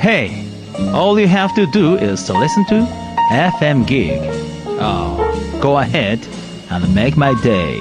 Hey, all you have to do is to listen to FM Gig. Oh, go ahead and make my day.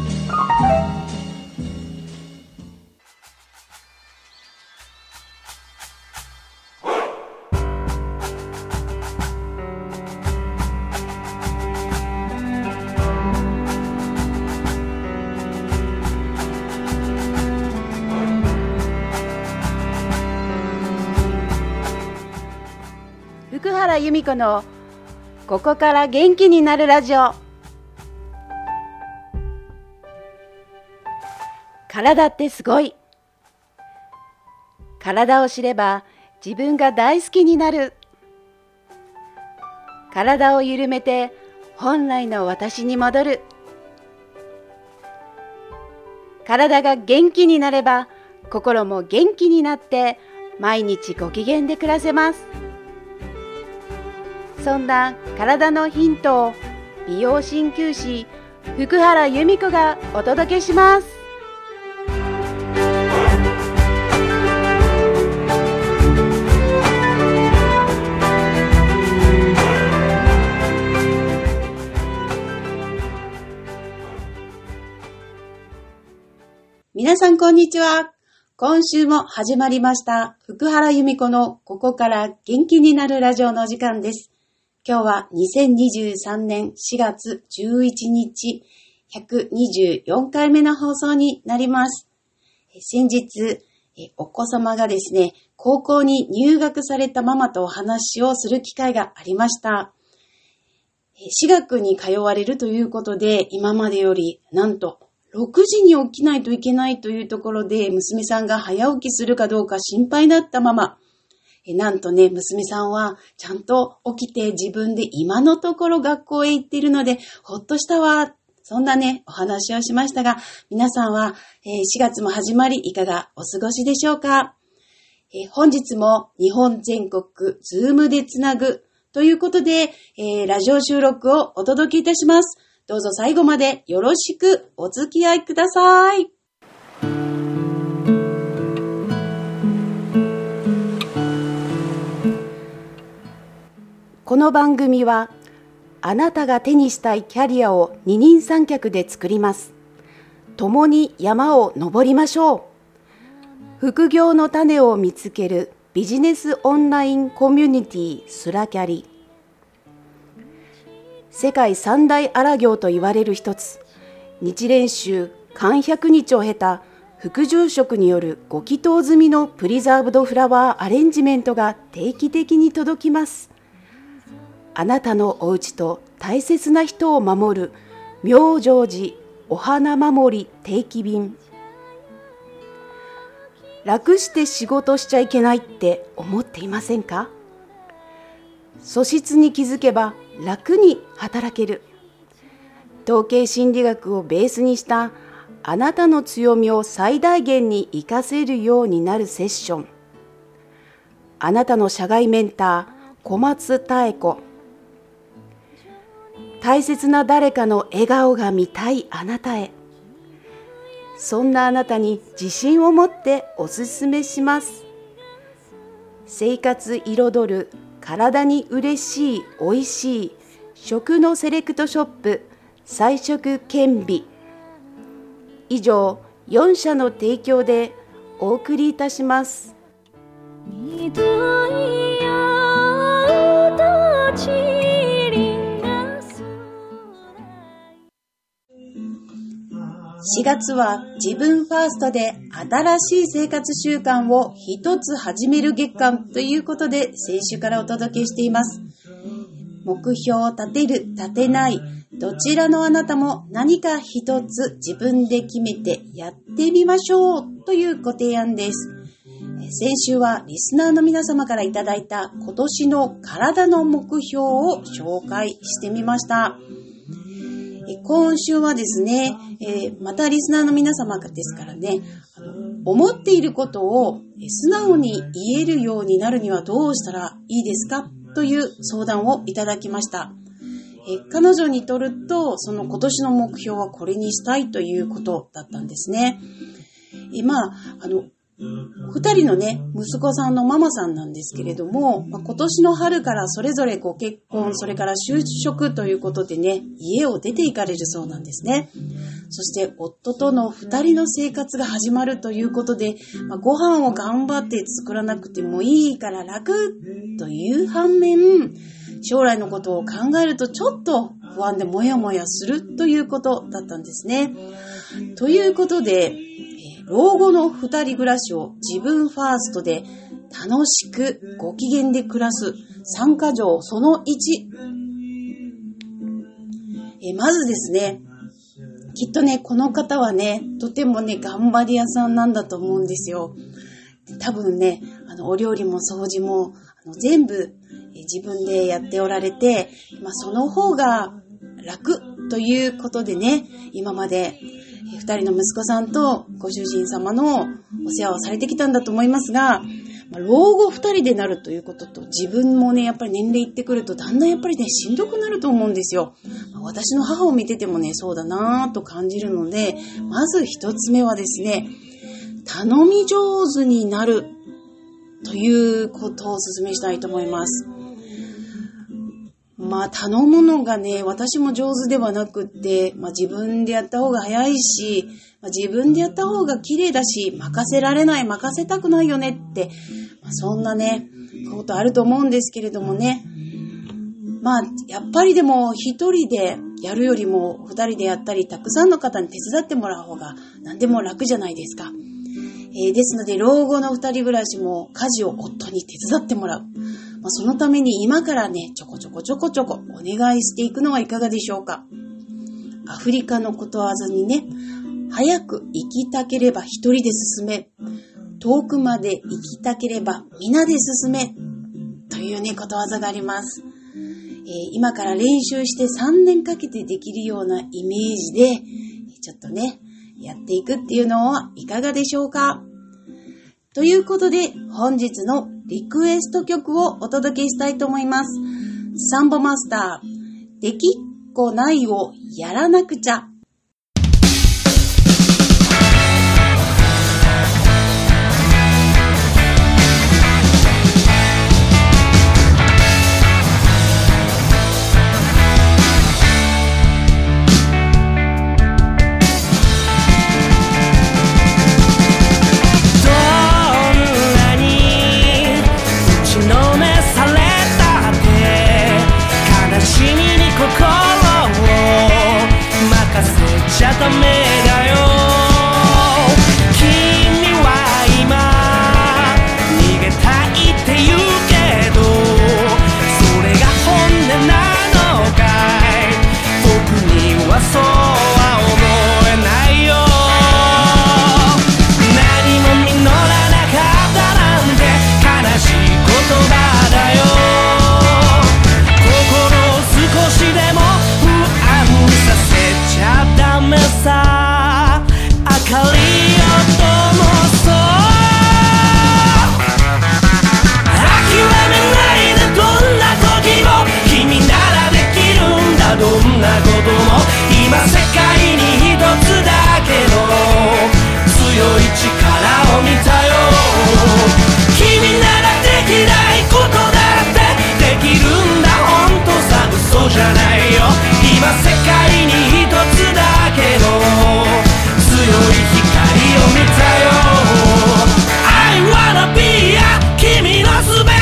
福原由美子のここから元気になるラジオ。体ってすごい。体を知れば自分が大好きになる。体を緩めて本来の私に戻る。体が元気になれば心も元気になって毎日ご機嫌で暮らせます。そんな体のヒントを美容鍼灸師福原由美子がお届けします。皆さんこんにちは。今週も始まりました福原由美子のここから元気になるラジオのお時間です。今日は2023年4月11日124回目の放送になります。先日お子様がですね、高校に入学されたママとお話をする機会がありました。私学に通われるということで、今までよりなんと6時に起きないといけないというところで、娘さんが早起きするかどうか心配だったママ。なんとね、娘さんはちゃんと起きて自分で今のところ学校へ行っているので、ほっとしたわ。そんなね、お話をしましたが、皆さんは4月も始まりいかがお過ごしでしょうか。本日も日本全国ズームでつなぐということで、ラジオ収録をお届けいたします。どうぞ最後までよろしくお付き合いください。この番組はあなたが手にしたいキャリアを二人三脚で作ります。共に山を登りましょう。副業の種を見つけるビジネスオンラインコミュニティスラキャリ。世界三大荒行と言われる一つ、日蓮宗漢百日を経た副住職によるご祈祷済みのプリザーブドフラワーアレンジメントが定期的に届きます。あなたのお家と大切な人を守る妙成寺お花守り定期便。楽して仕事しちゃいけないって思っていませんか？素質に気づけば楽に働ける。統計心理学をベースにしたあなたの強みを最大限に活かせるようになるセッション。あなたの社外メンター小松妙子。大切な誰かの笑顔が見たいあなたへ。そんなあなたに自信を持っておすすめします。生活彩る体に嬉しいおいしい食のセレクトショップ菜食健美。以上4社の提供でお送りいたします。4月は自分ファーストで新しい生活習慣を一つ始める月間ということで先週からお届けしています。目標を立てる、立てない、どちらのあなたも何か一つ自分で決めてやってみましょうというご提案です。先週はリスナーの皆様からいただいた今年の体の目標を紹介してみました。今週はですね、またリスナーの皆様ですからね、思っていることを素直に言えるようになるにはどうしたらいいですかという相談をいただきました。彼女にとると、その今年の目標はこれにしたいということだったんですね。 二人のね、息子さんのママさんなんですけれども、今年の春からそれぞれご結婚、それから就職ということでね、家を出て行かれるそうなんですね。そして夫との二人の生活が始まるということで、ご飯を頑張って作らなくてもいいから楽という反面、将来のことを考えるとちょっと不安でもやもやするということだったんですね。ということで、老後の二人暮らしを自分ファーストで楽しくご機嫌で暮らす3か条その1。まずですね、きっとね、この方はね、とてもね、頑張り屋さんなんだと思うんですよ。多分ね、お料理も掃除も全部自分でやっておられて、その方が楽ということでね、今まで2人の息子さんとご主人様のお世話をされてきたんだと思いますが、老後2人でなるということと、自分もね、やっぱり年齢いってくるとだんだんやっぱりね、しんどくなると思うんですよ。私の母を見ててもね、そうだなぁと感じるので、まず1つ目はですね、頼み上手になるということをお勧めしたいと思います。頼むのがね、私も上手ではなくって、自分でやった方が早いし、自分でやった方が綺麗だし、任せられない、任せたくないよねって、そんなね、ことあると思うんですけれどもね。やっぱりでも一人でやるよりも二人でやったり、たくさんの方に手伝ってもらう方が何でも楽じゃないですか。ですので、老後の二人暮らしも家事を夫に手伝ってもらう。そのために今からね、ちょこちょこお願いしていくのはいかがでしょうか。アフリカのことわざにね、早く行きたければ一人で進め、遠くまで行きたければ皆で進め、というね、ことわざがあります。今から練習して3年かけてできるようなイメージで、ちょっとね、やっていくっていうのはいかがでしょうか。ということで、本日のリクエスト曲をお届けしたいと思います。サンボマスター、できっこないをやらなくちゃ。 ダメだよ。君は今逃げたいって言うけど、それが本音なのかい。僕にはそうは思えないよ。何も実らなかったなんて悲しい言葉だよ。心を少しでも不安させちゃダメさ。明かりを灯そう。諦めないで、どんな時も君ならできるんだ。どんなことも今世界に一つだけの強い力を見たよ。君ならできないことだってできるんだ。本当さ、嘘じゃないよ。今世界に一つだけの強い光を見たよ。 I wanna be a 君のすべて。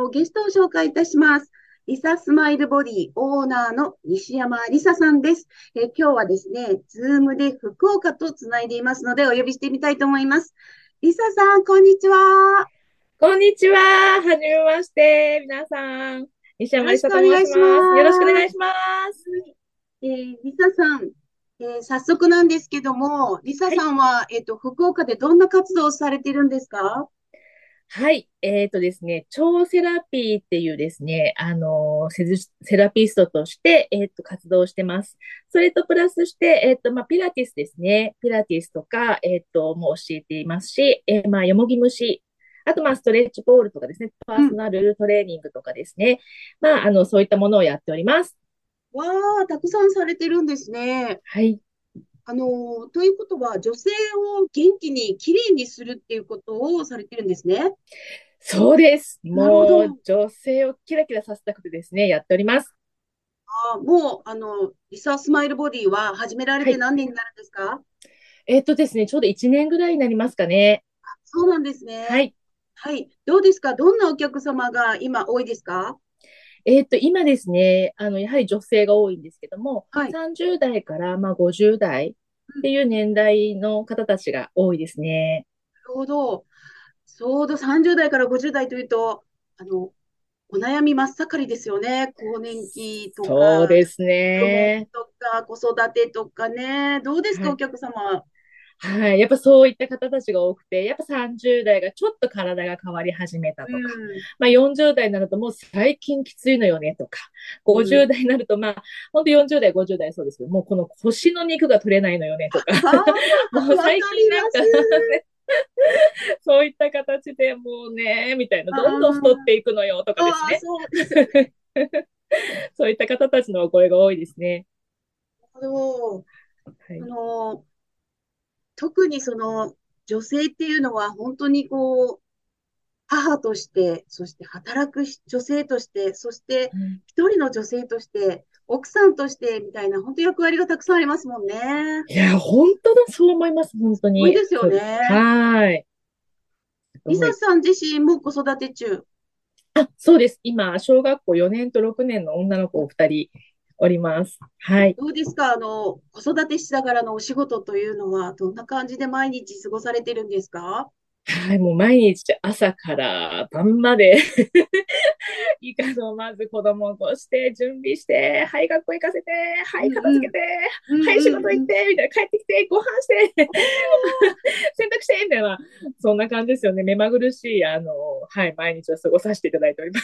ゲストを紹介いたします。リサスマイルボディオーナーの西山リサさんです。今日はですね、ズームで福岡とつないでいますので、お呼びしてみたいと思います。リサさん、こんにちは。 こんにちは。はじめまして。皆さん。西よろしく山りさとお願いし申します。よろしくお願います。 します。 リサさん、早速なんですけども、リサはい。 さんは、福岡でどんな活動をされてるんですか？ はい。ですね、超セラピーっていうですね、セラピストとして、活動してます。それとプラスして、ピラティスですね。ピラティスとか、もう教えていますし、よもぎ虫。あと、ストレッチボールとかですね、パーソうん。 ナルトレーニングとかですね。そういったものをやっております。 わあ、たくさんされてるんですね。 はい。 ということは、女性を元気に、きれいにするっていうことをされてるんですね。 そうです。 なるほもう、 ど。 女性をキラキラさせたくてですね、やっております。 もう、リサスマイルボディは始められはい。 て何年になるんですか？ ですね、ちょうど1年ぐらいになりますかね。 そうなんですね。 はい。 はい。どうですか？どんなお客様が今多いですか？ 今ですね、やはり女性が多いんですけども、 はい。 30代から50代っていう年代の方たちが多いですね。 ちょうど、ちょうど30代から50代というと、お悩み真っ盛りですよね。更年期とか、 そうです子供ね。 とか、子育てとかね。どうですか、おはい。 客様？ はい。やっぱそういった方たちが多くて、やっぱ30代がちょっと体が変わり始めたうとか、 ん。 40代になるともう最近きついのよねとか、 うん。 50代になると本当40代、50代そうですけど、もうこの腰の肉が取れないのよねとか、 ああ、 もうわか最近なんかります。 そういった形でもうね、みたいな、どんどん太っあていくのよとかですあ、 ね。 そうですよね。 そういった方たちのお声が多いですね。 あの、あはい。 の特に女性っていうのは本当に母として、そして働く女性として、そしてうん、 一人の女性として、奥さんとして、みたいな、本当役割がたくさんありますもんね。 いや、本当だ、そう思います。本当に。 多いですよそうです。 ね。 はーい。すリサごい。 さん自身も子育て中。 あ、そうです。今、小学校4年と6年の女の子を2人おります。はい。 どうですか？子育てしながらのお仕事というのは、どんな感じで毎日過ごされてるんですか？ はい、もう毎日朝から晩までいいかの、まず子供を起こして、準備して、はい、学校行かせて、はい、 うんうん。 片付けて、 うんはい、仕うんうん。 事行って、みたいな、帰ってきて、ご飯して、洗濯して、みたいな、そんな感じですよね。目まぐるしい、はい、毎日を過ごさせていただいております。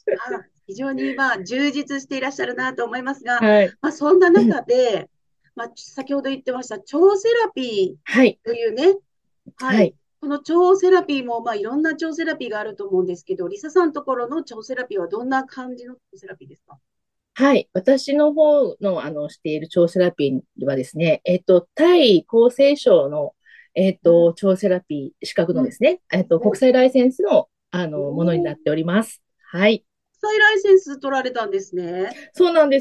非常に充実していらっしゃるなと思いますが、 はい。 そんな中で、先ほど言ってました、超セラピはい。 ーというね、はい。 はい。 この超セラピーも、いろんな超セラピーがあると思うんですけど、リサさんのところの超セラピーはどんな感じの超セラピーですか？ はい。私の方の、している超セラピーはですね、タイ厚生省の、 うん、 超セラピー資格のうん。 ですね、国お、 際ライセンスの、ものにおー、 なっております。はい。 国際ライセンス取られたんですね。 そうなんです。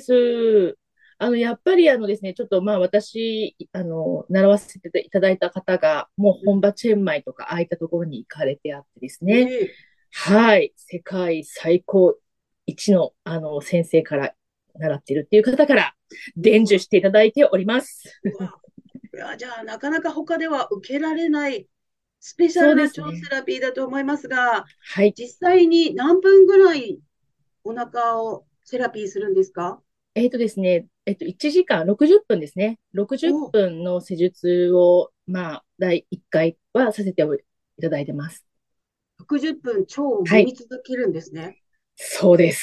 やっぱりですね、ちょっと私、習わせていただいた方が、もううん、 本場チェンマイとか、ああいったところに行かれてあってですね、 ええ、 はい、世界最高一の、先生から習っているっていう方から伝授うわ、 していただいております。 うわ。いや、じゃあ、なかなか他では受けられないスペシャそうでルな超セすね。 ラピーだと思いますが、 はい。 実際に何分ぐらいお腹をセラピーするんですか？ ですね、1時間60分ですね。60 お、 分の施術を、第1回はさせていただいてます。 60分超をはい。 揉み続けるんですね。 そうです。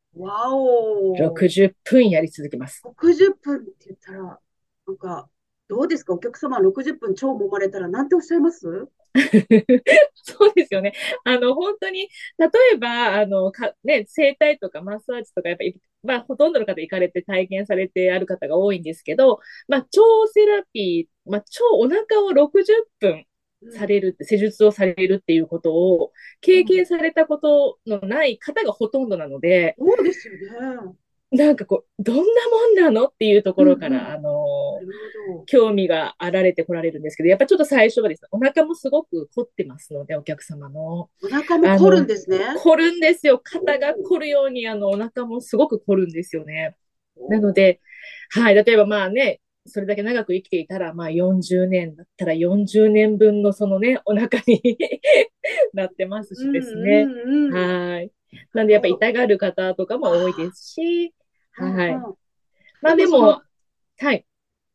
わお。 60分やり続けます。 60分って言ったら、なんか、どうですか？お客様60分超揉まれたらなんておっしゃいます？ そうですよね。本当に、例えば、整体とかマッサージとか、やっぱり、ほとんどの方行かれて体験されてある方が多いんですけど、超セラピー、超お腹を60分うん。 されるって、施術をされるっていうことを経験うん。 されたことのない方がほとんどなので、 そうですよね。 なんかこう、どんなもんなのっていうところから、 なるほど。 興味があられてこられるんですけど、やっぱちょっと最初はですね、お腹もすごく凝ってますので、お客様の。 お腹も凝るんあの、 ですね。 凝るんですよ。肩がお凝るように、お腹もすごく凝るんですよね。なのおで、はい、例えばまあね、それだけ長く生きていたら、まあ40年だったら40年分のそのね、お腹になってますしですね。 うん。 はい。なんでやっぱ痛がる方とかも多いであすし、 あ、うんはい。 うん。 までもそのあでも、はい。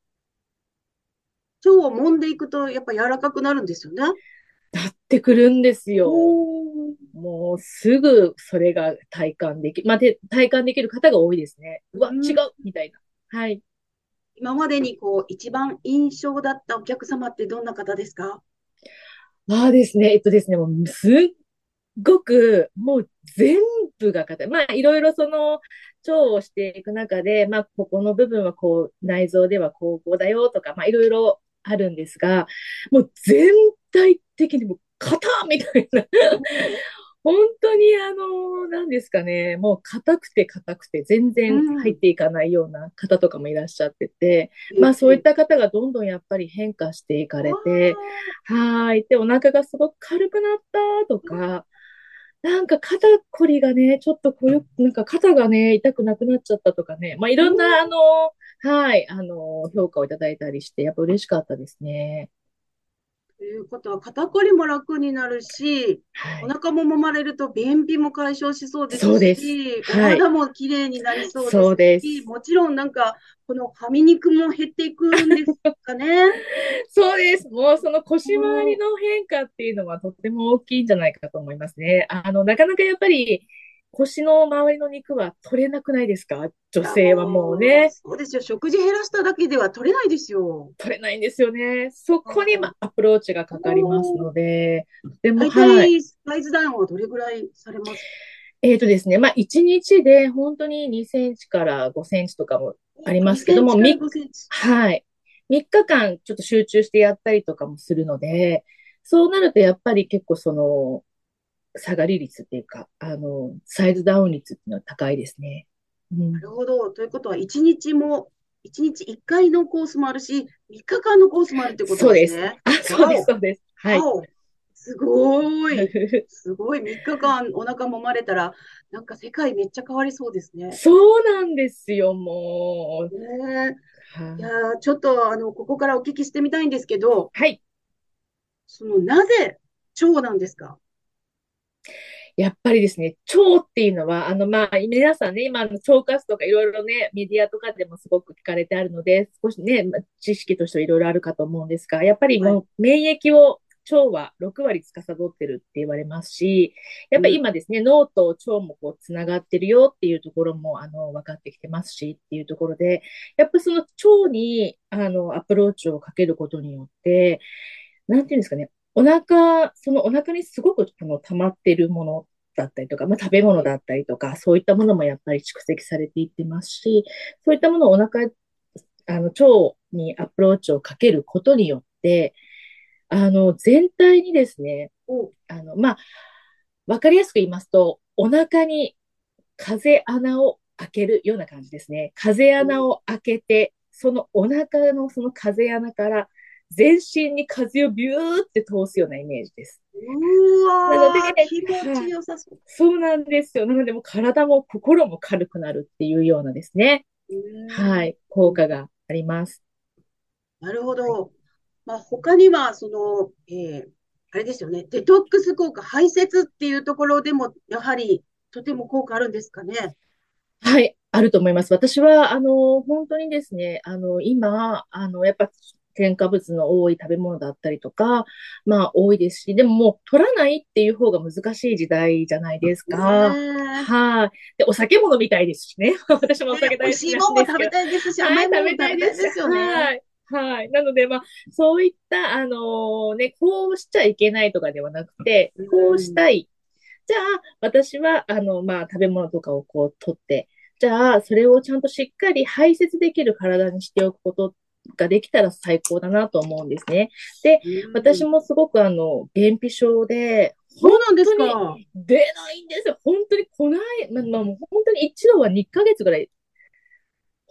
腸を揉んでいくと、やっぱ柔らかくなるんですよね。 なってくるんですおよ。 ー。 もうすぐそれが体感できる。まあ、で、体感できる方が多いですね。うわ、違ううん。 みたいな。はい。 今までにこう、一番印象だったお客様ってどんな方ですか？ まあですね、ですね、もうすっごく、もう全部が硬い。まあ、いろいろその、腸をしていく中で、まあ、ここの部分はこう、内臓ではこうだよとか、まあ、いろいろあるんですが、もう全体的にもう、硬みたいな。本当に何ですかね、もう硬くて硬くて全う然入っん。 ていかないような方とかもいらっしゃってて、まあそういっええ。 た方がどんどんやっぱり変化していかれて、はい。で、お腹がすごく軽くなったとか、なんか肩こりがね、ちょっとこうよ、なんか肩がね、痛くなくなっちゃったとかね、まあいろんなはい、評価をいただいたりして、やっぱ嬉しかったですね。 ということは、肩こりも楽になるし、おはい。 腹も揉まれると便秘も解消しそうですそうです。 し、おはい。 肌も綺麗になりそうでそうすし、 です。 もちろんなんか、このはみ肉も減っていくんですかね。 そうです。もうその腰回りおー。 の変化っていうのはとっても大きいんじゃないかと思いますね。なかなかやっぱり腰の周りの肉は取れなくないですか？女いや、 性はもうもう、 ね、 そうですよ。食事減らしただけでは取れないですよ。 取れないんですよね。そあこにー。 アプローチがかかりますおー。 ので、でも大はい。 体、サイズダウンはどれぐらいされます？ ですね、まあ1日で本当に2センチから5センチとかもありま 2 すけども、 センチから5センチ。 はい。3日間ちょっと集中してやったりとかもするので、そうなるとやっぱり結構その、下がり率っていうか、サイズダウン率っていうのは高いですね。うなん。 るほど。ということは、1日1回のコースもあるし、3日間のコースもあるってことそうです。 ですね。 あ、そうです、 わお、 そうです。はい。 わお、すごい。すごい。3日間お腹揉まれたら、なんか世界めっちゃ変わりそうですね。 そうなんですよ、もう。 ねえ。いやはい。 ー、ちょっと、ここからお聞きしてみたいんですけど、 はい。 なぜ腸なんですか？ やっぱりですね、腸っていうのは、まあ、皆さんね、今、腸活とかいろいろね、メディアとかでもすごく聞かれてあるので、少しね、まあ知識としてはいろいろあるかと思うんですが、やっぱりはい。 もう免疫を腸は6割司ってるって言われますし、やっぱりうん。 今ですね、脳と腸もこうつながってるよっていうところも、分かってきてますしっていうところで、やっぱその腸に、アプローチをかけることによって、なんていうんですかね、そのお腹にすごく溜まっているものだったりとか、まあ、食べ物だったりとか、そういったものもやっぱり蓄積されていってますし、そういったものを腸にアプローチをかけることによって、全体にですね、 お、 まあ、わかりやすく言いますと、お腹に風穴を開けるような感じですね。風穴を開けて、そのお腹のその風穴から全身に風をビューって通すようなイメージです。 うなので、 わー、気持ちはい、 よさそう。 そうなんですよ。なので、もう体も心も軽くなるっていうようなですね。 うーん。 はい、効果があります。 なるほはい、 ど。まあ、他には、あれですよね、デトックス効果、排泄っていうところでも、やはり、とても効果あるんですかね。 はい、あると思います。私は、本当にですね、今、やっぱ、添加物の多い食べ物だったりとか、まあ、多いですし、でももう、取らないっていう方が難しい時代じゃないですねか。 え。 はい。で、お酒も飲みたいですしね。私もお酒美味大好きなしいもんもんですけど。 食べたいですし、 はい、 甘いもんも食べた食べたいでいですし。 すよね。 はい。はい。なので、まあ、そういった、こうしちゃいけないとかではなくて、 うこうしん。 たい。じゃあ、私は、まあ、食べ物とかをこう、取って、じゃあ、それをちゃんとしっかり排泄できる体にしておくことができたら最高だなと思うんですね。で、 うん。 私もすごく便秘症で、本そうなんです当にか。 出ないんですよ。本当に来ない、もう本当に一度は2ヶ月ぐらい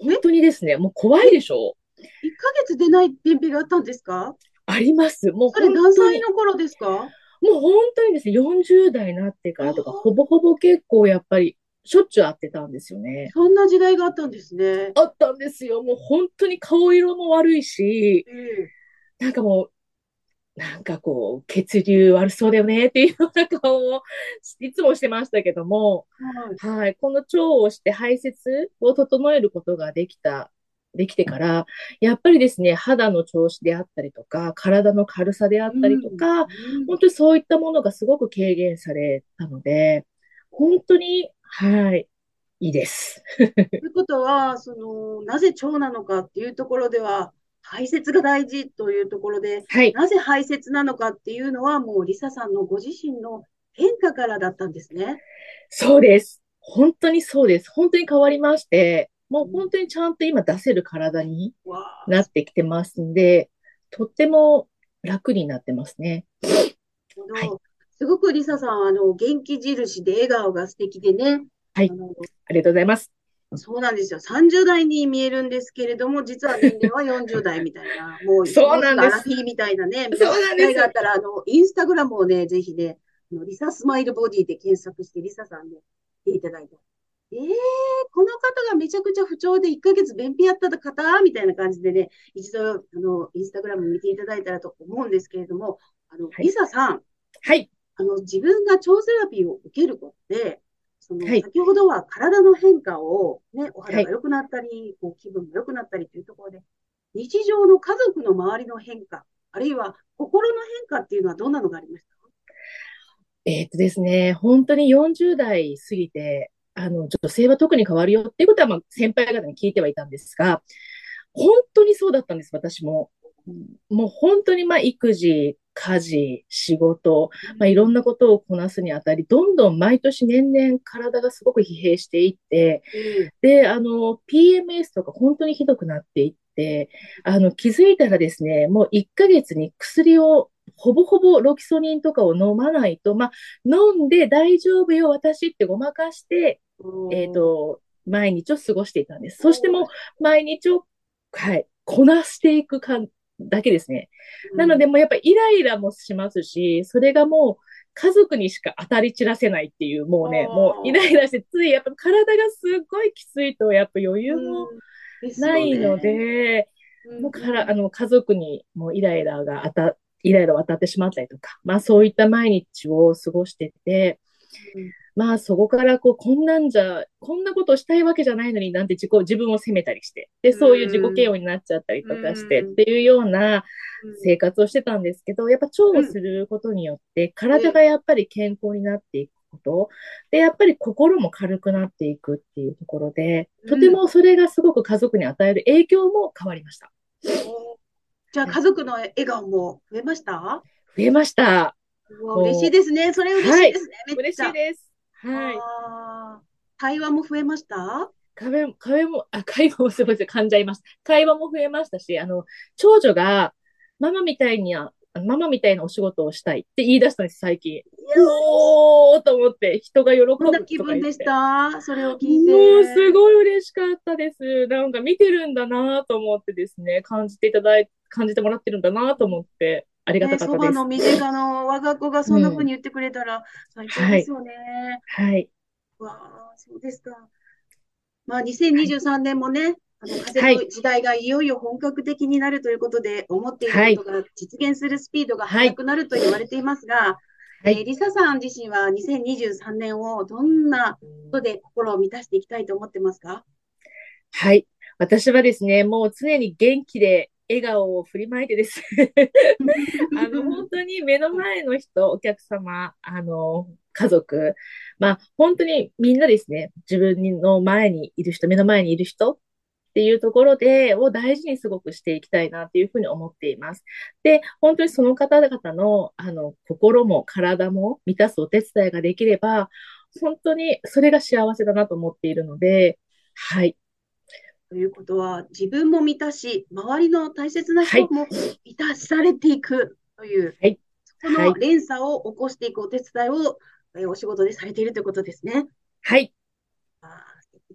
本当にですね、もう怖いでしょ？ 1ヶ月出ない便秘があったんですか？ あります。もうそれ本当に、 何歳の頃ですか？ もう本当にですね、40代になってからとか、ほああ、 ぼほぼ結構やっぱり、しょっちゅう会ってたんですよね。 そんな時代があったんですね。 あったんですよ。もう本当に顔色も悪いし、 ええ。 なんかもう、なんかこう、血流悪そうだよねっていうような顔をいつもしてましたけども、 はい。 はい、この腸をして排泄を整えることができてから、やっぱりですね、肌の調子であったりとか、体の軽さであったりとうん。 か、 うん。 本当にそういったものがすごく軽減されたので、本当に、はい、いいです。 ということは、なぜ腸なのかっていうところでは、排泄が大事というところで、 はい、 なぜ排泄なのかっていうのは、もうリサさんのご自身の変化からだったんですね。 そうです。本当にそうです。本当に変わりまして、もうん、 う本当にちゃんと今出せる体にわあ、 なってきてますんで、とっても楽になってますね。はい。 すごくリサさん、元気印で笑顔が素敵でね、 はい。 あの、 ありがとうございます。 そうなんですよ。30代に見えるんですけれども、実は年齢は40代みたいな、もう、 そうもうすなんです。 ぐアラフィーみたいなね、皆さん機そうなんです。 会があったら、インスタグラムをね、ぜひね、リサスマイルボディで検索して、リサさんで見ていただいて、この方がめちゃくちゃ不調で1ヶ月便秘やった方みたいな感じでね、一度、インスタグラム見ていただいたらと思うんですけれども、 はい。 リサさん、 はい。 自分が腸セラピーを受けることで、 はい。 先ほどは体の変化を、ね、お肌はい。 が良くなったり、こう気分が良くなったりというところで、日常の家族の周りの変化、あるいは心の変化っていうのはどんなのがありました？ ですね、本当に40代過ぎて、女性は特に変わるよっていうことは、まあ、先輩方に聞いてはいたんですが、本当にそうだったんです、私も。もう本当に、まあ、育児、家事、仕事、まあ、いろんなことをこなすにあたり、どんどん毎年年々体がすごく疲弊していって、 ええ。 で、PMS とか本当にひどくなっていって、気づいたらですね、もう1ヶ月に薬をほぼほぼロキソニンとかを飲まないと、まあ、飲んで大丈夫よ、私ってごまかして、毎日を過ごしていたんです。そしてもう、毎日を、はい、こなしていくだけですね。なので、もうやっぱイライラもしますし、それがもう、家族にしか当たり散らせないっていう、もうね、もうイライラして、ついやっぱ体がすごいきついと、やっぱ余裕もですよね。 ないので、 うんもう家族にもうイライラを当たってしまったりとか、まあそういった毎日を過ごしてて、 うん。 まあそこからこんなことをしたいわけじゃないのになんて自分を責めたりして、で、 うそういう自己嫌ん。 悪になっちゃったりうとかしてっん。 ていうようなうん。 生活をしてたんですけど、やっぱ腸うん。 をすることによって体え、 がやっぱり健康になっていくこと、で、やっぱり心も軽くなっていくっていうところで、とてうん。 もそれがすごく家族に与える影響も変わりました。 お、じゃあはい。 家族の笑顔も増えました？ 増えました。 うわ、嬉しいもですね。それう、はい。 嬉しいですね。めっち嬉しいゃ。 です。はい。 ああ、会話も増えました？ 会話もすごいです。噛んじゃいました。会話も増えましたし、長女が、ママみたいなお仕事をしたいって言い出したんです、最近。 いや、 ほーと思って、人が喜どんなぶ気分でしとか言って。 た？それを聞いもう、すて。 ごい嬉しかったです。なんか見てるんだなと思ってですね、感じてもらってるんだなと思って、ありがたね、そばかったです。 の身近の我が子がそんな風うん。 に言ってくれたら最高はい。 ですよね。 はい。 わあ、そうですか。まあ、 はい。 2023年もね、風のはい。 時代がいよいよ本格的になるということで、思っているはい。 ことが実現するスピードがはい。 速くなると言われていますが、 はい。 リサさん自身は2023年をどんなことで心を満たしていきたいと思ってますか？ はい。私はですね、もう常に元気で笑顔を振りまいてですね本当に目の前の人、お客様、家族、まあ、本当にみんなですね、自分の前にいる人、目の前にいる人っていうところを大事にすごくしていきたいなっていうふうに思っています。で、本当にその方々の、心も体も満たすお手伝いができれば、本当にそれが幸せだなと思っているので、はい。 ということは、自分も満たし、周りの大切なはい。 人も満たされていくという、 はい。 そこはい。 の連鎖を起こしていくお手伝いを、お仕事でされているということですね。 はい。 あー、素敵です。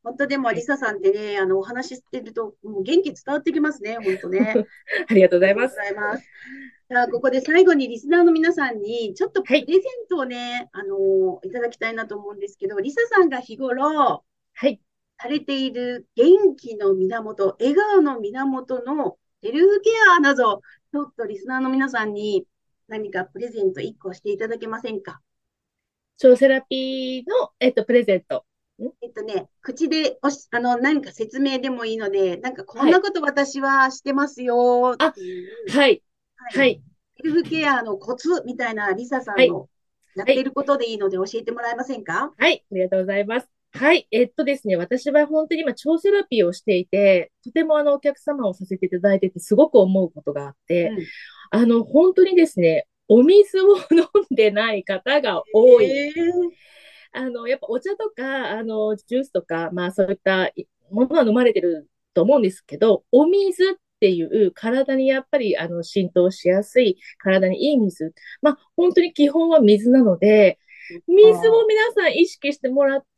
本当でも、リサさんってね、お話ししてると、もう元気伝わってきますね、本当ね。 ありがとうございありがとうごます。 ざいます。じゃあ、ここで最後にリスナーの皆さんに、ちょっとプはい。 レゼントをね、いただきたいなと思うんですけど、リサさんが日頃はい。 されている元気の源、笑顔の源のセルフケアなど、ちょっとリスナーの皆さんに何かプレゼント1個していただけませんか？ 超セラピーの、プレゼント。 口で何か説明でもいいので、なんかこんはい。 なこと私はしてますよあ、 っていう、 はい。 はい、 はい。 セルフケアのコツみたいなリサさはい。 んのやっはい。 てることでいいので教えてもらえませんか？ はい。ありがとうございます。はい。ですね、私は本当に今、超セラピーをしていて、とてもお客様をさせていただいてて、すごく思うことがあって、 うん。 本当にですね、お水を飲んでない方が多い。 えー、 やっぱお茶とか、ジュースとか、まあそういったものは飲まれてると思うんですけど、お水っていう体にやっぱり浸透しやすい、体にいい水。まあ本当に基本は水なので、水を皆さん意識してもらって、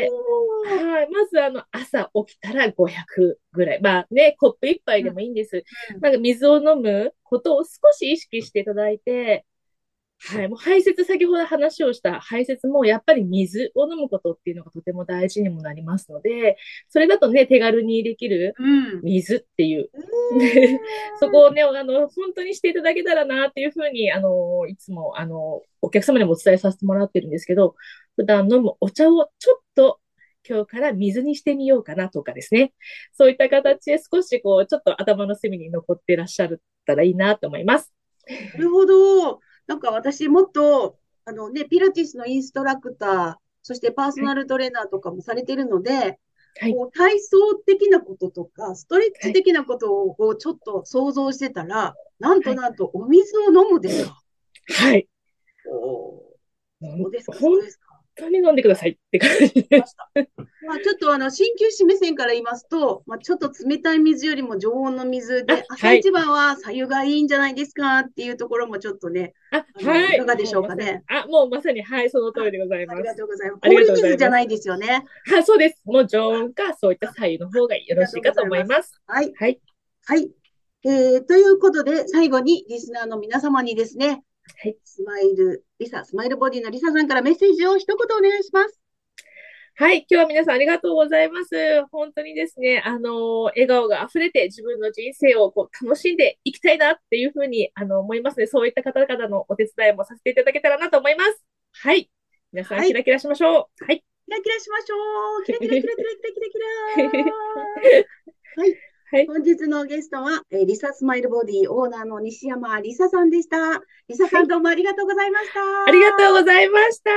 はい。まず朝起きたら500ぐらい。まあね、コップ一杯でもいいんです。なんか水を飲むことを少し意識していただいて、はい。もう排泄、先ほど話をした排泄もやっぱり水を飲むことっていうのがとても大事にもなりますので、それだとね、手軽にできるうん。 水っていう。でそこをね、本当にしていただけたらなっていうふうに、いつも、お客様にもお伝えさせてもらってるんですけど、普段飲むお茶をちょっと今日から水にしてみようかなとかですね。そういった形で少しこう、ちょっと頭の隅に残ってらっしゃったらいいなと思います。 なるほど。なんか私もっと、ピラティスのインストラクター、そしてパーソはい。 ナルトレーナーとかもされてるので、 はい。 こう体操的なこととか、ストレッチはい。 的なことをちょっと想像してたら、なんはい。 となんとお水を飲むですか？ はい。 おー、 もうそうですか、そう本ですか。 当に飲んでくださいって感じです。 ました。まあ、ちょっと鍼灸師目線から言いますと、まあ、ちょっと冷たい水よりも常温の水あ、 で、朝はい。 一番は白湯がいいんじゃないですかっていうところもちょっとね、 あ、はいかい。 がでしもうまさに、 ょうかね。 もうまさに、はい、その通あ、 りでございあります。 がとうございます。 ありが氷とうございます。 水じゃないですよね。 はい、そうです。もう常あ、 温か、そういった白湯の方がよありがとうろしいかとございます。 思います。 はい。 はい。 はい。ということで、最後にリスナーの皆様にですね、 はい。 スマイルボディのリサさんからメッセージを一言お願いします。 はい。今日は皆さんありがとうございます。本当にですね、笑顔が溢れて自分の人生をこう楽しんでいきたいなっていうふうに、思いますね。そういった方々のお手伝いもさせていただけたらなと思います。はい。皆さんはい。 キラキラしましょう。はい。 キラキラしましょう。キラキラキラキラキラキラキラ。はい。 はい。 本日のゲストは、リサスマイルボディオーナーの西山リサさんでした。リサはい。 さんどうもありがとうございましありがとうごた。 ざいました。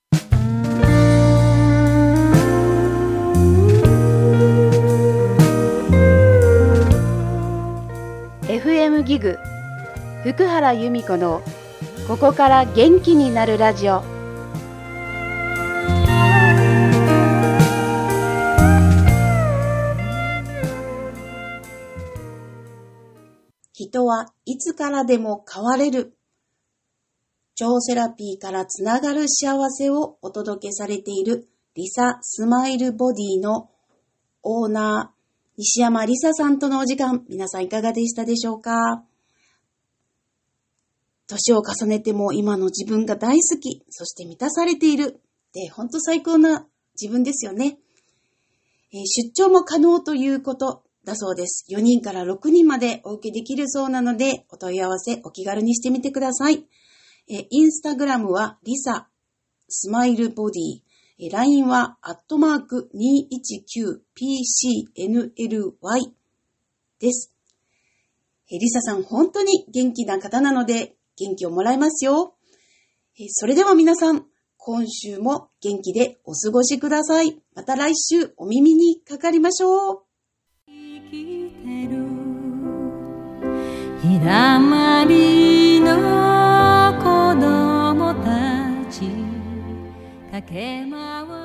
FM ギグ福原由美子のここから元気になるラジオ。人はいつからでも変われる。超セラピーからつながる幸せをお届けされているリサスマイルボディのオーナー西山リサさんとのお時間、皆さんいかがでしたでしょうか？年を重ねても今の自分が大好き、そして満たされているって本当最高な自分ですよね。出張も可能ということだそうです。4人から6人までお受けできるそうなので、お問い合わせお気軽にしてみてください。インスタグラムはリサスマイルボディ、LINE は@219PCNLY です。リサさん本当に元気な方なので元気をもらえますよ。それでは皆さん、今週も元気でお過ごしください。また来週お耳にかかりましょう。生きてる日だまりの子供たち駆け回る